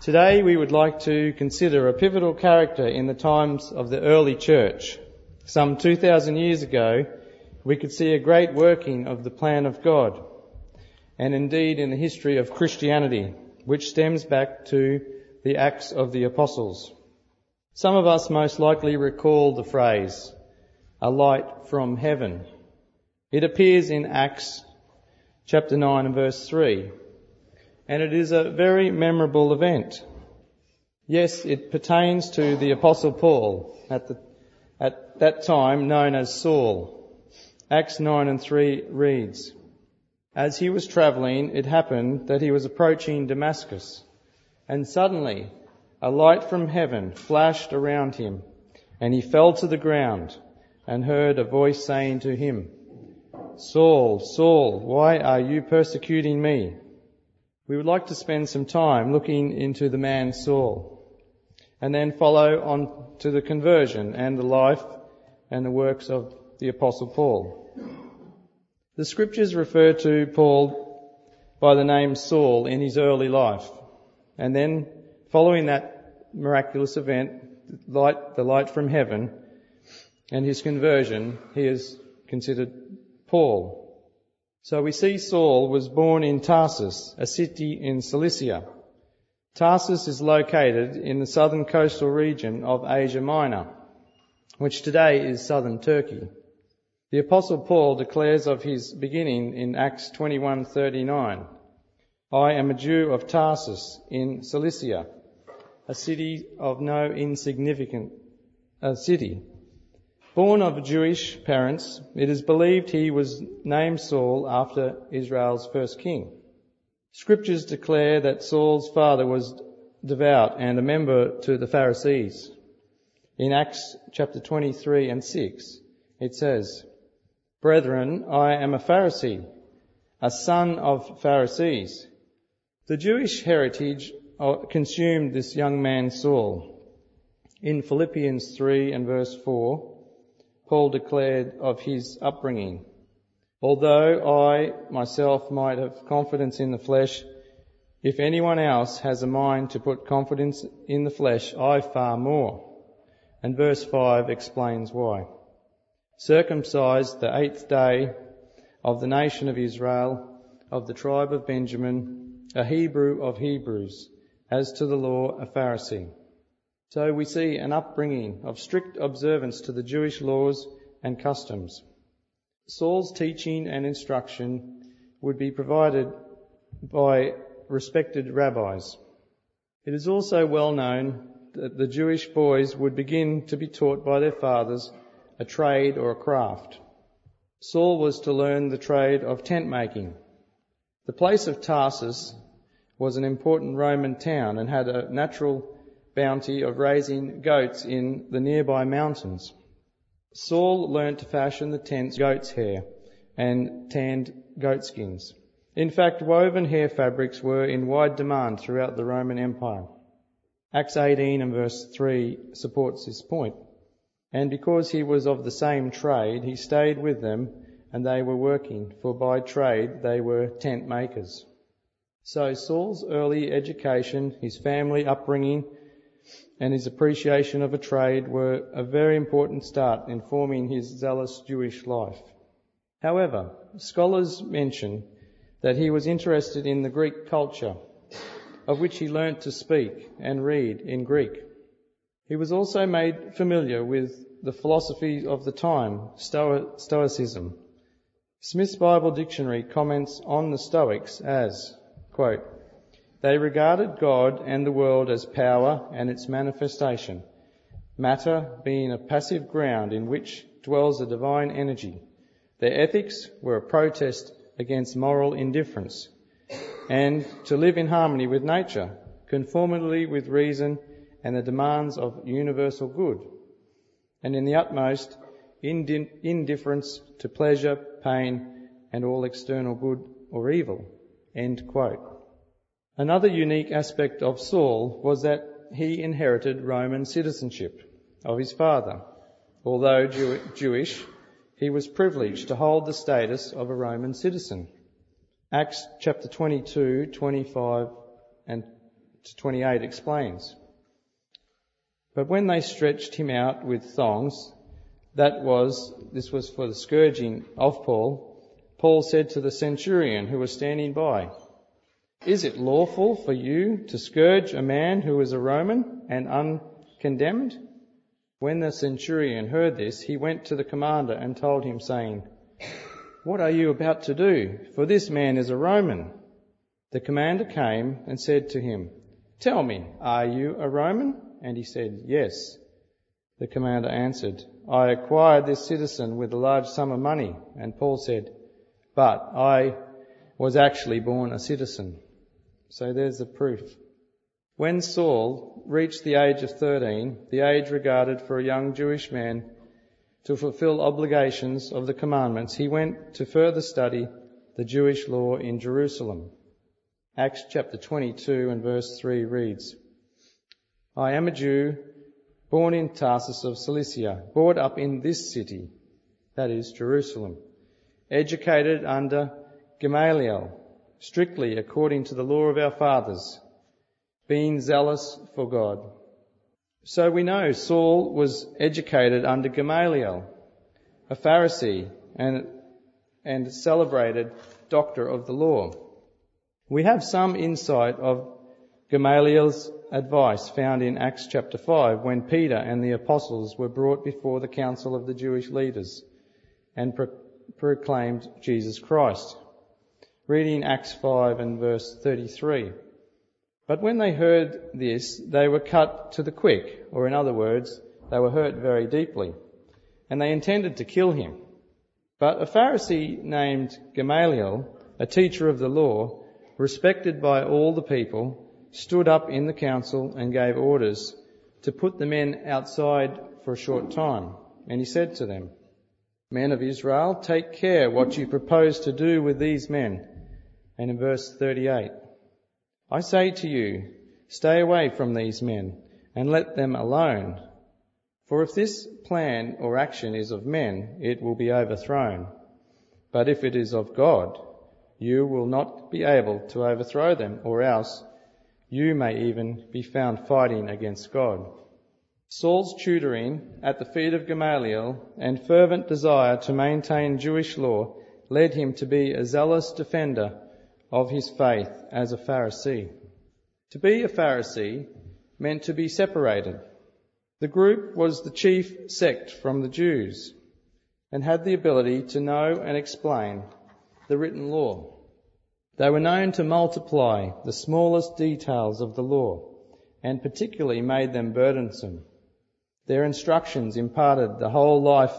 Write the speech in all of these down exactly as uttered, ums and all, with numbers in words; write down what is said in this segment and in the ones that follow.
Today we would like to consider a pivotal character in the times of the early church. Some two thousand years ago, we could see a great working of the plan of God, and indeed in the history of Christianity, which stems back to the Acts of the Apostles. Some of us most likely recall the phrase, "a light from heaven." It appears in Acts chapter nine and verse three. And it is a very memorable event. Yes, it pertains to the Apostle Paul, at, the, at that time known as Saul. Acts nine and three reads, "As he was travelling, it happened that he was approaching Damascus, and suddenly a light from heaven flashed around him, and he fell to the ground and heard a voice saying to him, 'Saul, Saul, why are you persecuting me?' We would like to spend some time looking into the man Saul, and then follow on to the conversion and the life and the works of the Apostle Paul. The scriptures refer to Paul by the name Saul in his early life, and then following that miraculous event, light, the light from heaven, and his conversion, he is considered Paul. So we see Saul was born in Tarsus, a city in Cilicia. Tarsus is located in the southern coastal region of Asia Minor, which today is southern Turkey. The Apostle Paul declares of his beginning in Acts twenty-one thirty-nine, "I am a Jew of Tarsus in Cilicia, a city of no insignificant uh, city." Born of Jewish parents, it is believed he was named Saul after Israel's first king. Scriptures declare that Saul's father was devout and a member to the Pharisees. In Acts chapter twenty-three and six, it says, "Brethren, I am a Pharisee, a son of Pharisees." The Jewish heritage consumed this young man Saul. In Philippians three and verse four, Paul declared of his upbringing, "Although I myself might have confidence in the flesh, if anyone else has a mind to put confidence in the flesh, I far more." And verse five explains why. "Circumcised the eighth day of the nation of Israel, of the tribe of Benjamin, a Hebrew of Hebrews, as to the law a Pharisee." So we see an upbringing of strict observance to the Jewish laws and customs. Saul's teaching and instruction would be provided by respected rabbis. It is also well known that the Jewish boys would begin to be taught by their fathers a trade or a craft. Saul was to learn the trade of tent making. The place of Tarsus was an important Roman town and had a natural bounty of raising goats in the nearby mountains. Saul learnt to fashion the tents goat's hair and tanned goat skins. In fact, woven hair fabrics were in wide demand throughout the Roman Empire. Acts eighteen and verse three supports this point. "And because he was of the same trade, he stayed with them, and they were working, for by trade they were tent makers." So Saul's early education, his family upbringing, and his appreciation of a trade were a very important start in forming his zealous Jewish life. However, scholars mention that he was interested in the Greek culture, of which he learnt to speak and read in Greek. He was also made familiar with the philosophy of the time, Sto- Stoicism. Smith's Bible Dictionary comments on the Stoics as, quote, "They regarded God and the world as power and its manifestation, matter being a passive ground in which dwells a divine energy. Their ethics were a protest against moral indifference, and to live in harmony with nature, conformably with reason and the demands of universal good, and in the utmost indi- indifference to pleasure, pain, and all external good or evil." End quote. Another unique aspect of Saul was that he inherited Roman citizenship of his father. Although Jew- Jewish, he was privileged to hold the status of a Roman citizen. Acts chapter twenty-two, twenty-five and to twenty-eight explains. But when they stretched him out with thongs, that was, this was for the scourging of Paul, Paul said to the centurion who was standing by, "Is it lawful for you to scourge a man who is a Roman and uncondemned?" When the centurion heard this, he went to the commander and told him, saying, "What are you about to do? For this man is a Roman." The commander came and said to him, "Tell me, are you a Roman?" And he said, "Yes." The commander answered, "I acquired this citizen with a large sum of money." And Paul said, "But I was actually born a citizen." So there's the proof. When Saul reached the age of thirteen, the age regarded for a young Jewish man to fulfill obligations of the commandments, he went to further study the Jewish law in Jerusalem. Acts chapter twenty-two and verse three reads, "I am a Jew, born in Tarsus of Cilicia, brought up in this city," that is Jerusalem, "educated under Gamaliel, strictly according to the law of our fathers, being zealous for God." So we know Saul was educated under Gamaliel, a Pharisee and, and celebrated doctor of the law. We have some insight of Gamaliel's advice found in Acts chapter five, when Peter and the apostles were brought before the council of the Jewish leaders and pro- proclaimed Jesus Christ. Reading Acts five and verse thirty-three. "But when they heard this, they were cut to the quick," or in other words, they were hurt very deeply, and they intended to kill him. But a Pharisee named Gamaliel, a teacher of the law, respected by all the people, stood up in the council and gave orders to put the men outside for a short time. And he said to them, "Men of Israel, take care what you propose to do with these men." And in verse thirty-eight, "I say to you, stay away from these men and let them alone. For if this plan or action is of men, it will be overthrown. But if it is of God, you will not be able to overthrow them, or else you may even be found fighting against God." Saul's tutoring at the feet of Gamaliel and fervent desire to maintain Jewish law led him to be a zealous defender of his faith as a Pharisee. To be a Pharisee meant to be separated. The group was the chief sect from the Jews and had the ability to know and explain the written law. They were known to multiply the smallest details of the law and particularly made them burdensome. Their instructions imparted the whole life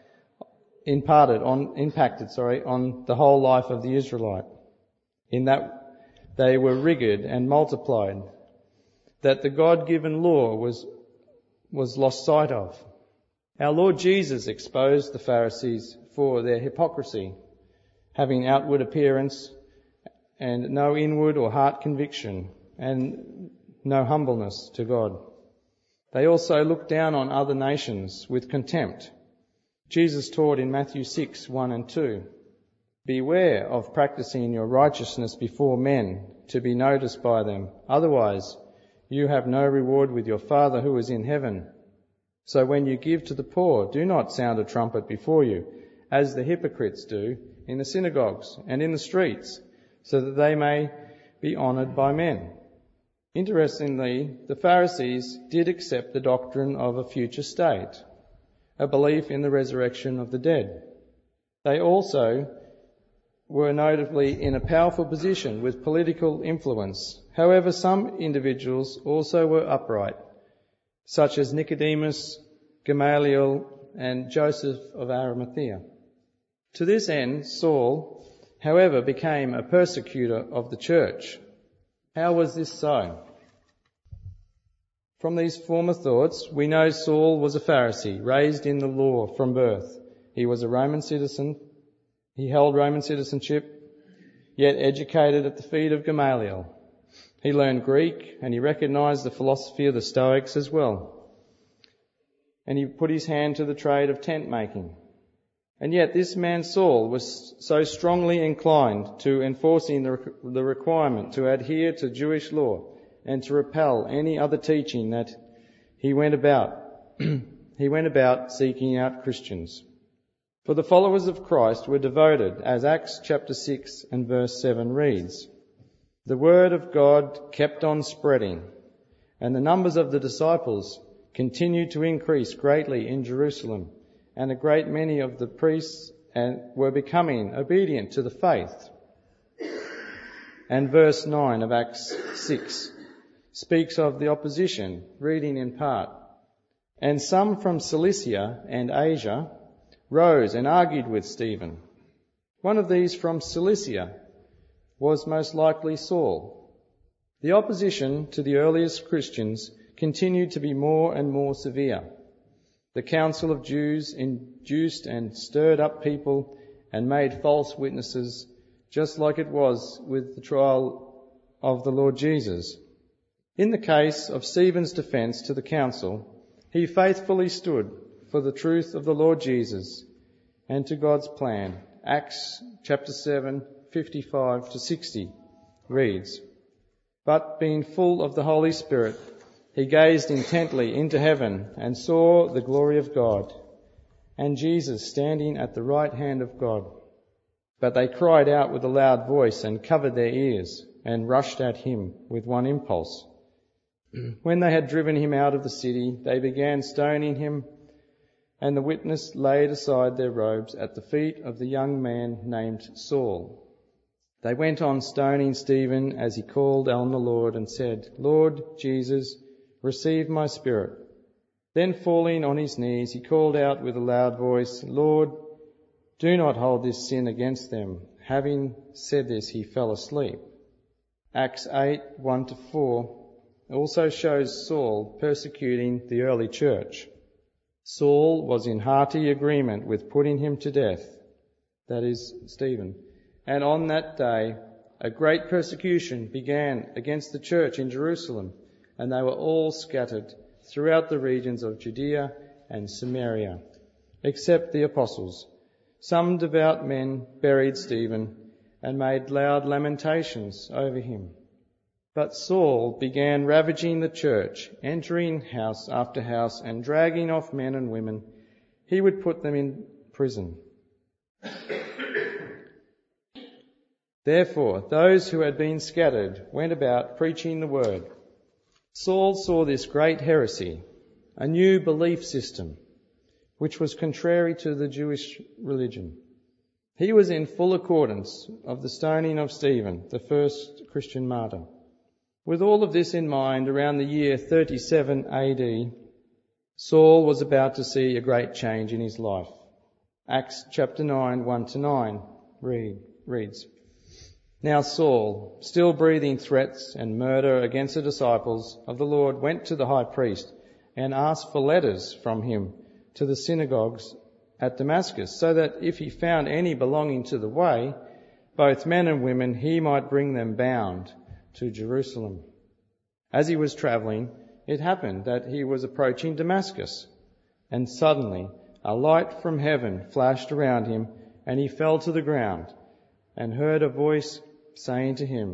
imparted on impacted sorry on the whole life of the Israelite, in that they were rigid and multiplied, that the God-given law was was lost sight of. Our Lord Jesus exposed the Pharisees for their hypocrisy, having outward appearance and no inward or heart conviction, and no humbleness to God. They also looked down on other nations with contempt. Jesus taught in Matthew six, one and two, "Beware of practicing your righteousness before men to be noticed by them. Otherwise, you have no reward with your Father who is in heaven. So when you give to the poor, do not sound a trumpet before you, as the hypocrites do in the synagogues and in the streets, so that they may be honoured by men." Interestingly, the Pharisees did accept the doctrine of a future state, a belief in the resurrection of the dead. They also were notably in a powerful position with political influence. However, some individuals also were upright, such as Nicodemus, Gamaliel, and Joseph of Arimathea. To this end, Saul, however, became a persecutor of the church. How was this so? From these former thoughts, we know Saul was a Pharisee, raised in the law from birth. He was a Roman citizen. He held Roman citizenship, yet educated at the feet of Gamaliel. He learned Greek, and he recognised the philosophy of the Stoics as well. And he put his hand to the trade of tent making. And yet this man Saul was so strongly inclined to enforcing the, the requirement to adhere to Jewish law and to repel any other teaching that he went about. he went about seeking out Christians. For the followers of Christ were devoted, as Acts chapter six and verse seven reads, "The word of God kept on spreading, and the numbers of the disciples continued to increase greatly in Jerusalem, and a great many of the priests were becoming obedient to the faith." And verse nine of Acts six speaks of the opposition, reading in part, "And some from Cilicia and Asia rose and argued with Stephen." One of these from Cilicia was most likely Saul. The opposition to the earliest Christians continued to be more and more severe. The council of Jews induced and stirred up people and made false witnesses, just like it was with the trial of the Lord Jesus. In the case of Stephen's defence to the council, he faithfully stood for the truth of the Lord Jesus and to God's plan. Acts chapter seven, fifty-five to sixty reads, "But being full of the Holy Spirit, he gazed intently into heaven and saw the glory of God, and Jesus standing at the right hand of God. But they cried out with a loud voice and covered their ears and rushed at him with one impulse. When they had driven him out of the city, they began stoning him, and the witness laid aside their robes at the feet of the young man named Saul. They went on stoning Stephen as he called on the Lord and said, 'Lord Jesus, receive my spirit.' Then falling on his knees, he called out with a loud voice, 'Lord, do not hold this sin against them.' Having said this, he fell asleep." Acts eight, one to four also shows Saul persecuting the early church. Saul was in hearty agreement with putting him to death, that is, Stephen. And on that day, a great persecution began against the church in Jerusalem, and they were all scattered throughout the regions of Judea and Samaria, except the apostles. Some devout men buried Stephen and made loud lamentations over him. But Saul began ravaging the church, entering house after house and dragging off men and women. He would put them in prison. Therefore, those who had been scattered went about preaching the word. Saul saw this great heresy, a new belief system, which was contrary to the Jewish religion. He was in full accordance of the stoning of Stephen, the first Christian martyr. With all of this in mind, around the year thirty-seven A D, Saul was about to see a great change in his life. Acts chapter nine, one to nine read, reads, "Now Saul, still breathing threats and murder against the disciples of the Lord, went to the high priest and asked for letters from him to the synagogues at Damascus, so that if he found any belonging to the way, both men and women, he might bring them bound to Jerusalem. As he was travelling, it happened that he was approaching Damascus, and suddenly a light from heaven flashed around him, and he fell to the ground and heard a voice saying to him,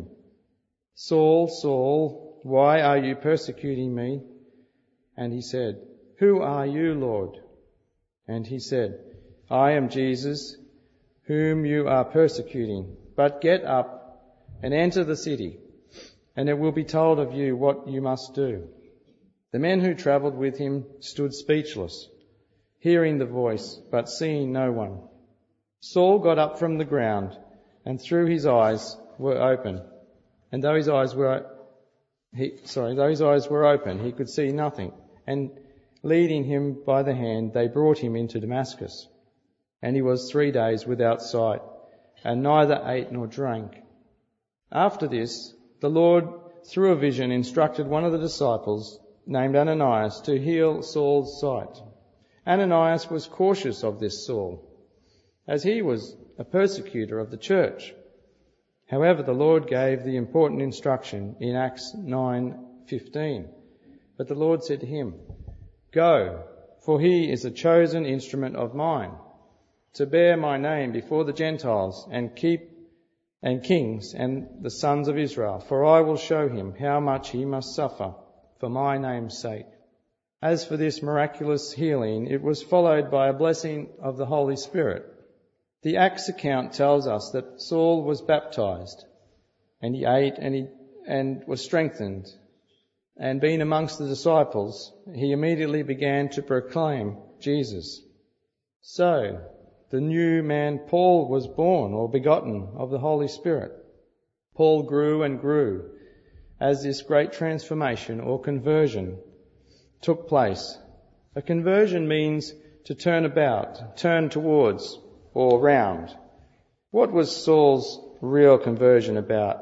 'Saul, Saul, why are you persecuting me?' And he said, 'Who are you, Lord?' And he said, 'I am Jesus, whom you are persecuting. But get up and enter the city, and it will be told of you what you must do.' The men who travelled with him stood speechless, hearing the voice, but seeing no one. Saul got up from the ground, and through his eyes were open, and though his eyes were he, sorry, though his eyes were open, he could see nothing. And leading him by the hand, they brought him into Damascus. And he was three days without sight, and neither ate nor drank. After this, the Lord, through a vision, instructed one of the disciples, named Ananias, to heal Saul's sight. Ananias was cautious of this Saul, as he was a persecutor of the church. However, the Lord gave the important instruction in Acts nine fifteen. But the Lord said to him, 'Go, for he is a chosen instrument of mine, to bear my name before the Gentiles and keep and kings and the sons of Israel, for I will show him how much he must suffer for my name's sake." As for this miraculous healing, it was followed by a blessing of the Holy Spirit. The Acts account tells us that Saul was baptized, and he ate and he and was strengthened, and being amongst the disciples, he immediately began to proclaim Jesus. So, the new man Paul was born or begotten of the Holy Spirit. Paul grew and grew as this great transformation or conversion took place. A conversion means to turn about, turn towards, or round. What was Saul's real conversion about?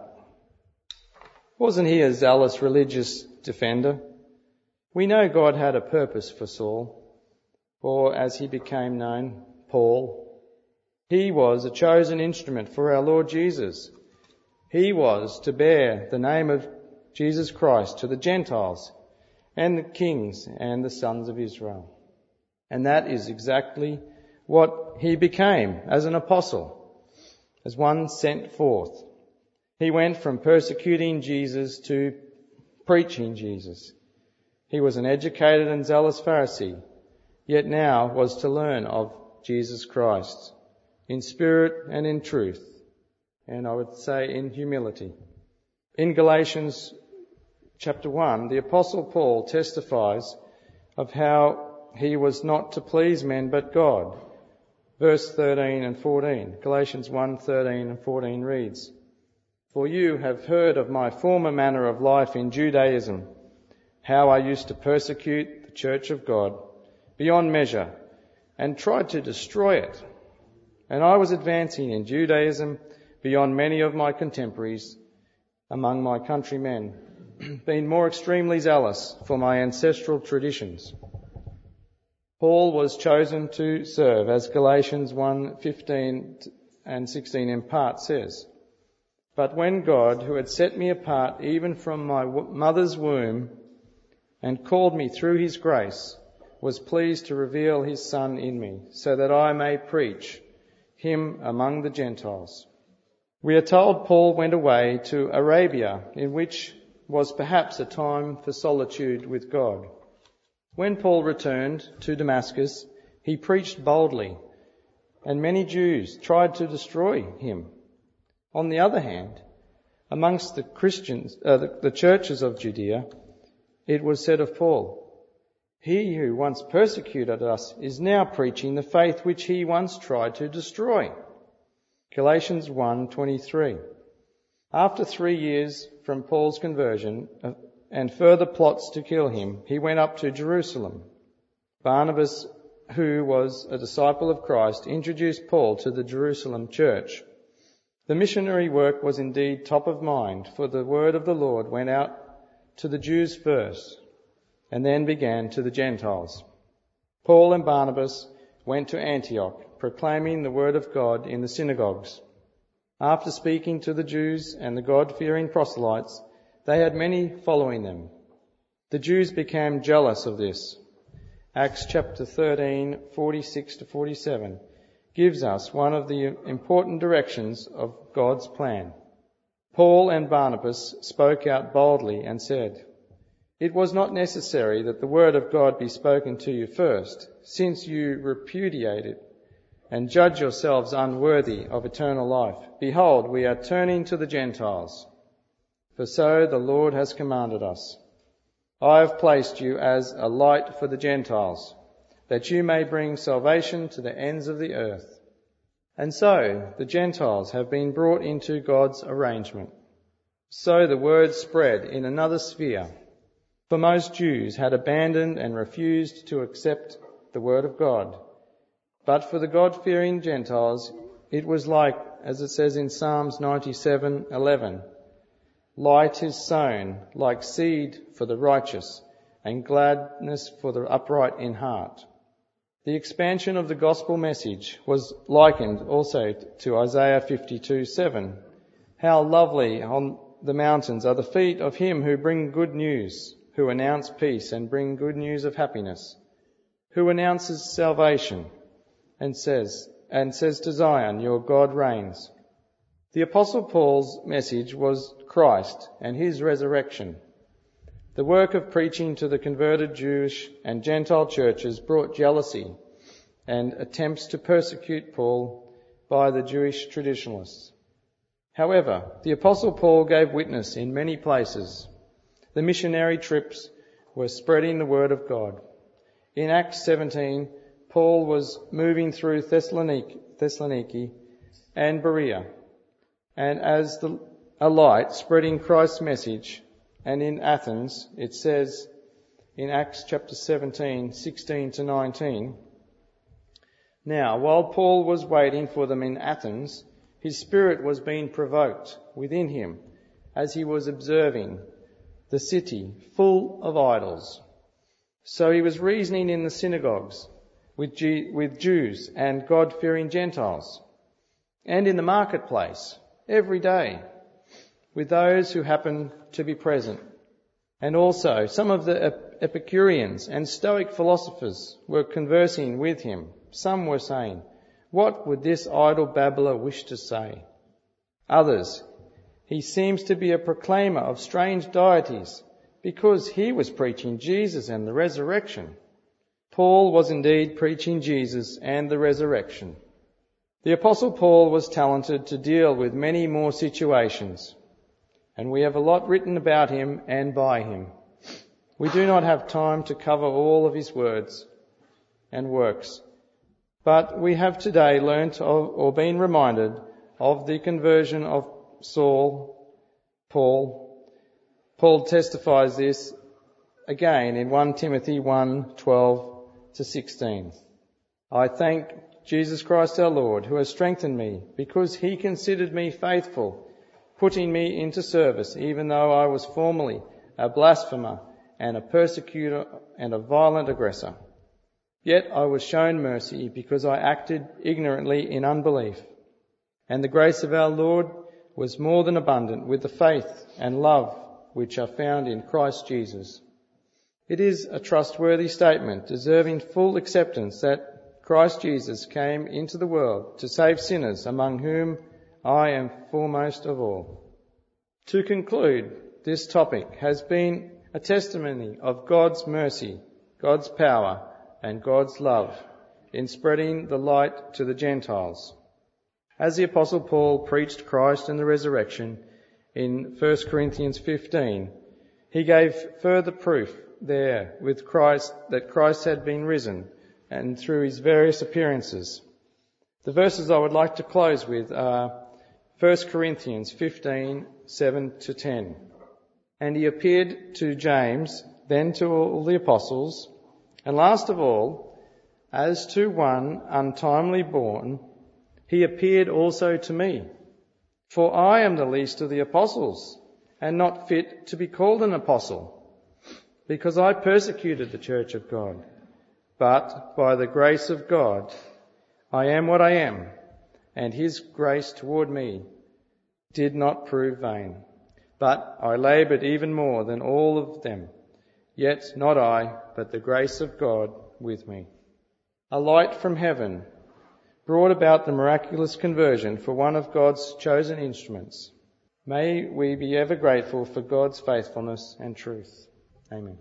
Wasn't he a zealous religious defender? We know God had a purpose for Saul, or as he became known, Paul. He was a chosen instrument for our Lord Jesus. He was to bear the name of Jesus Christ to the Gentiles and the kings and the sons of Israel. And that is exactly what he became as an apostle, as one sent forth. He went from persecuting Jesus to preaching Jesus. He was an educated and zealous Pharisee, yet now was to learn of Jesus Christ in spirit and in truth, and I would say in humility. In Galatians chapter one, the Apostle Paul testifies of how he was not to please men but God. Verse thirteen and fourteen, Galatians one, thirteen and fourteen reads, "For you have heard of my former manner of life in Judaism, how I used to persecute the church of God beyond measure and tried to destroy it. And I was advancing in Judaism beyond many of my contemporaries among my countrymen, being more extremely zealous for my ancestral traditions." Paul was chosen to serve, as Galatians one, fifteen and sixteen in part says. "But when God, who had set me apart even from my mother's womb and called me through his grace, was pleased to reveal his Son in me, so that I may preach him among the Gentiles." We are told Paul went away to Arabia, in which was perhaps a time for solitude with God. When Paul returned to Damascus, he preached boldly, and many Jews tried to destroy him. On the other hand, amongst the Christians, uh, the, the churches of Judea, it was said of Paul, "He who once persecuted us is now preaching the faith which he once tried to destroy." Galatians one twenty-three. After three years from Paul's conversion uh, and further plots to kill him, he went up to Jerusalem. Barnabas, who was a disciple of Christ, introduced Paul to the Jerusalem church. The missionary work was indeed top of mind, for the word of the Lord went out to the Jews first, and then began to the Gentiles. Paul and Barnabas went to Antioch, proclaiming the word of God in the synagogues. After speaking to the Jews and the God-fearing proselytes, they had many following them. The Jews became jealous of this. Acts chapter thirteen, forty-six to forty-seven gives us one of the important directions of God's plan. Paul and Barnabas spoke out boldly and said, "It was not necessary that the word of God be spoken to you first, since you repudiate it and judge yourselves unworthy of eternal life. Behold, we are turning to the Gentiles, for so the Lord has commanded us. I have placed you as a light for the Gentiles, that you may bring salvation to the ends of the earth." And so the Gentiles have been brought into God's arrangement. So the word spread in another sphere, for most Jews had abandoned and refused to accept the word of God. But for the God-fearing Gentiles, it was like, as it says in Psalms ninety-seven eleven, "Light is sown like seed for the righteous, and gladness for the upright in heart." The expansion of the gospel message was likened also to Isaiah fifty-two seven. "How lovely on the mountains are the feet of him who bring good news, who announce peace and bring good news of happiness, who announces salvation and says, and says to Zion, your God reigns." The Apostle Paul's message was Christ and his resurrection. The work of preaching to the converted Jewish and Gentile churches brought jealousy and attempts to persecute Paul by the Jewish traditionalists. However, the Apostle Paul gave witness in many places. The missionary trips were spreading the word of God. In Acts seventeen, Paul was moving through Thessaloniki, Thessaloniki and Berea, and as the, a light spreading Christ's message. And in Athens, it says in Acts chapter seventeen, sixteen to nineteen, "Now, while Paul was waiting for them in Athens, his spirit was being provoked within him as he was observing the city full of idols. So he was reasoning in the synagogues with, G- with Jews and God-fearing Gentiles, and in the marketplace every day with those who happened to be present. And also some of the Epicureans and Stoic philosophers were conversing with him. Some were saying, 'What would this idle babbler wish to say?' Others, 'He seems to be a proclaimer of strange deities, because he was preaching Jesus and the resurrection.' Paul was indeed preaching Jesus and the resurrection. The Apostle Paul was talented to deal with many more situations, and we have a lot written about him and by him. We do not have time to cover all of his words and works, but we have today learnt of, or been reminded of the conversion of Saul, Paul. Paul testifies this again in First Timothy one, twelve to sixteen. "I thank Jesus Christ our Lord, who has strengthened me, because he considered me faithful, putting me into service, even though I was formerly a blasphemer and a persecutor and a violent aggressor. Yet I was shown mercy because I acted ignorantly in unbelief. And the grace of our Lord was more than abundant with the faith and love which are found in Christ Jesus." It is a trustworthy statement, deserving full acceptance, that Christ Jesus came into the world to save sinners, among whom I am foremost of all. To conclude, this topic has been a testimony of God's mercy, God's power, and God's love in spreading the light to the Gentiles. As the Apostle Paul preached Christ and the resurrection in First Corinthians fifteen, he gave further proof there with Christ that Christ had been risen, and through his various appearances. The verses I would like to close with are First Corinthians fifteen, seven to ten. "And he appeared to James, then to all the apostles, and last of all, as to one untimely born, he appeared also to me. For I am the least of the apostles, and not fit to be called an apostle, because I persecuted the church of God. But by the grace of God, I am what I am, and his grace toward me did not prove vain. But I laboured even more than all of them, yet not I, but the grace of God with me." A light from heaven brought about the miraculous conversion for one of God's chosen instruments. May we be ever grateful for God's faithfulness and truth. Amen.